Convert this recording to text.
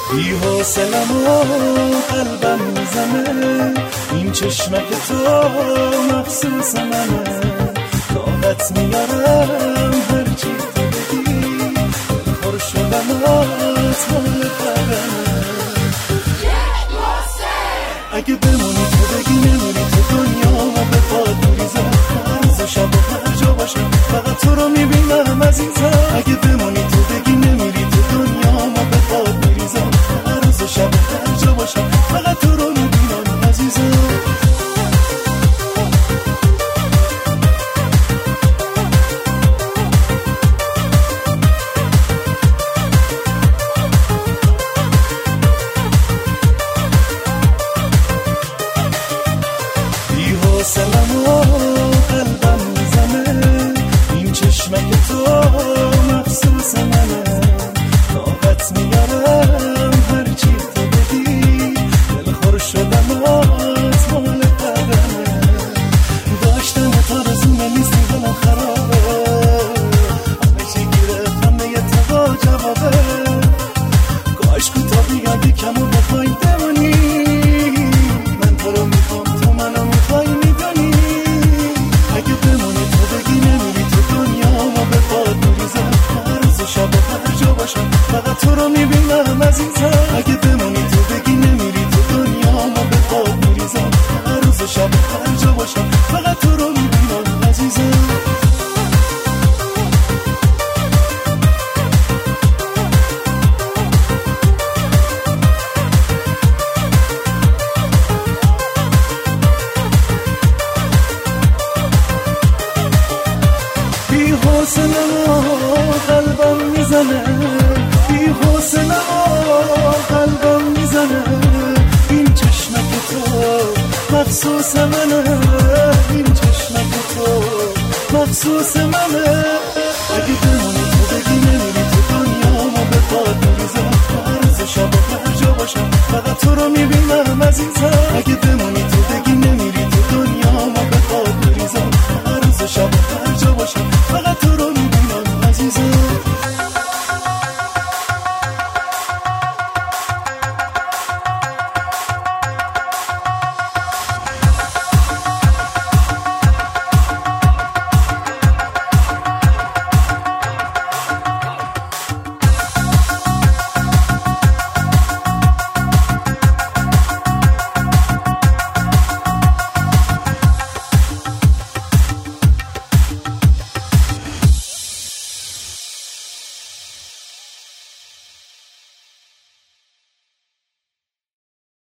بی حوصلم و قلبم میزنه، این چشمک تو مخصوص منه، طاقت میارم هرچی تو بگی، خور شدم آتمال قدمه. اگه بمونی تو بگی نمیری تو دنیا و به باد میریزم، هر روز شب و هر جا باشم فقط تو رو میبینم عزیزم. اگه بمونی تو بگی نمیری تو دنیا و به باد میریزم، هر روز شب و هر جا باشم فقط تو رو میبینم عزیزم. حوصلم و قلبم میزنه، این چشمک تو مخصوص منه، طاقت میارم هرچی تو بگی، دلخور شدم آتمال قدمه. داشتم تا رزونه نیستی دلم خرابه، همه چی گیره همه اتفاق جوابه، کاش کوتا بیادی کمو بخوای بمونی، من تو رو میخوام تو منو میخوای میدونی. اگه بمونی تو بگی نمیری تو دنیا و به باد میریزم، هر روز شب و هر جا باشم فقط تو رو میبینم عزیزم. اگه بمونی تو بگی نمیری تو دنیا و به باد میریزم، هر روز شب و هر جا باشم فقط تو رو میبینم عزیزم. بی حوصلم قلبم میزنه، بی حوصلم قلبم میزنه، این چشمک تو مخصوص منه، این چشمک تو مخصوص منه. اگه بمونی تو بگی نمیری تو دنیا و به باد میریزم، هر روز شب و هر جا باشم فقط تو رو میبینم عزیزم. اگه